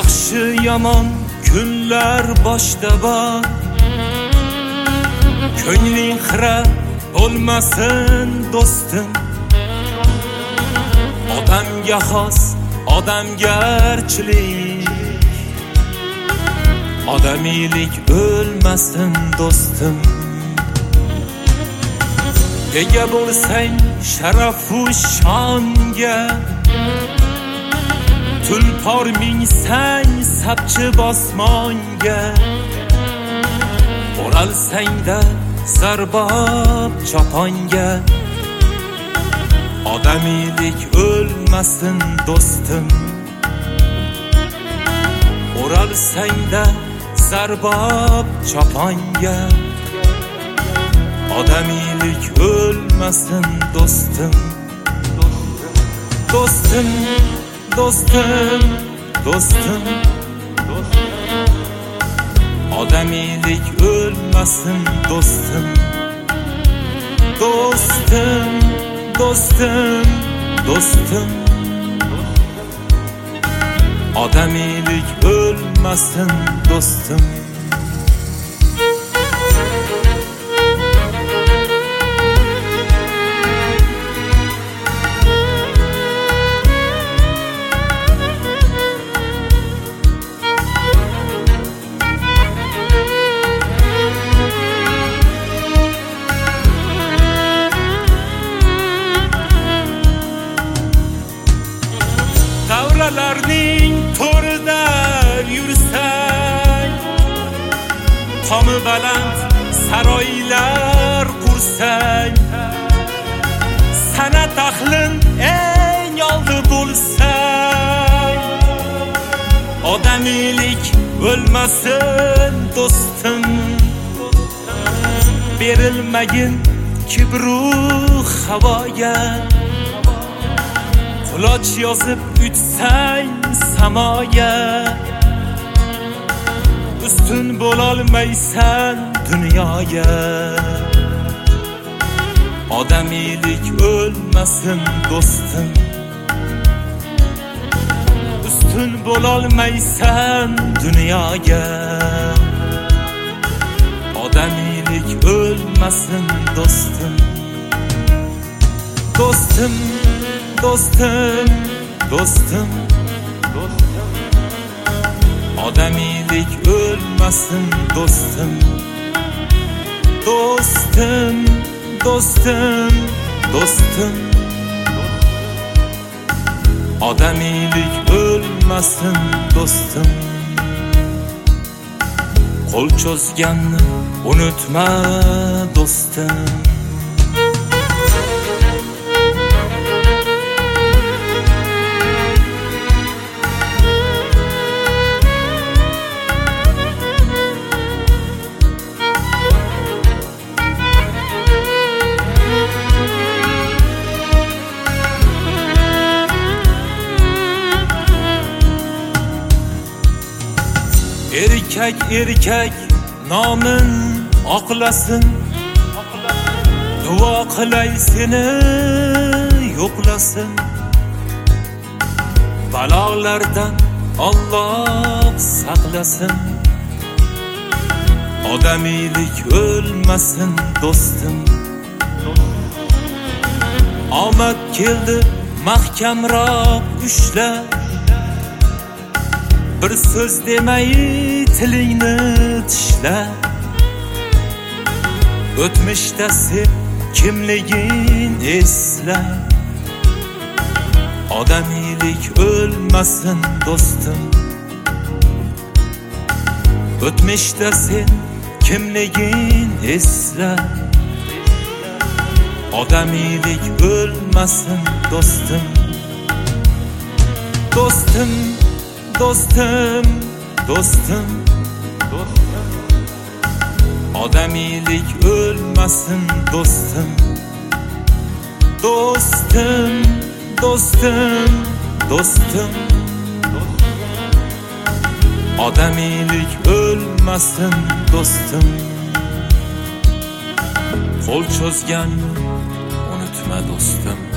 Yaxshi yomon kunlar boshda bor, ko'ngling xira bo'lmasin do'stim. Odamga xos odamgarchilik, odamiylik o'lmasin do'stim. Ega bo'lsang sharafu shonga, tulpor minsang sapchi bosmonga, o'ralsang-da zarbob choponga, odamiylik o'lmasin do'stim. O'ralsang-da zarbob choponga, odamiylik o'lmasin do'stim. Do'stim, do'stim, do'stim, odamiylik o'lmasin do'stim. Do'stim, do'stim, do'stim, odamiylik o'lmasin do'stim. Davralarning to'rida yursang, tomi baland saroylar qursang, san'at ahlin eng oldi bo'lsang, odamiylik o'lmasin do'stim. Berilmagin kibru havoga, quloch yozib utsang samoga, ustun bo'lolmaysan dunyoga. Odamiylik o'lmasin do'stim. Ustun bo'lolmaysan dunyoga. Odamiylik o'lmasin do'stim. Do'stim, do'stim, do'stim, odamiylik o'lmasin do'stim. Do'stim, do'stim, do'stim, odamiylik o'lmasin do'stim. Qo'l cho'zganni unutma do'stim. Erkak erkak nomin oqlasin, duo qilay seni yo'qlasin. Balolardan Alloh saqlasin, odamiylik o'lmasin do'stim. Omad keldi mahkamroq ushla, bir so'z demay tilingni tishla. O'tmishda sen kimligin esla, odamiylik o'lmasin do'stim. O'tmishda sen kimligin esla, odamiylik o'lmasin do'stim. Do'stim, do'stim, do'stim, odamiylik o'lmasin do'stim. Do'stim, do'stim, do'stim, odamiylik o'lmasin do'stim. Qo'l cho'zganni unutma do'stim.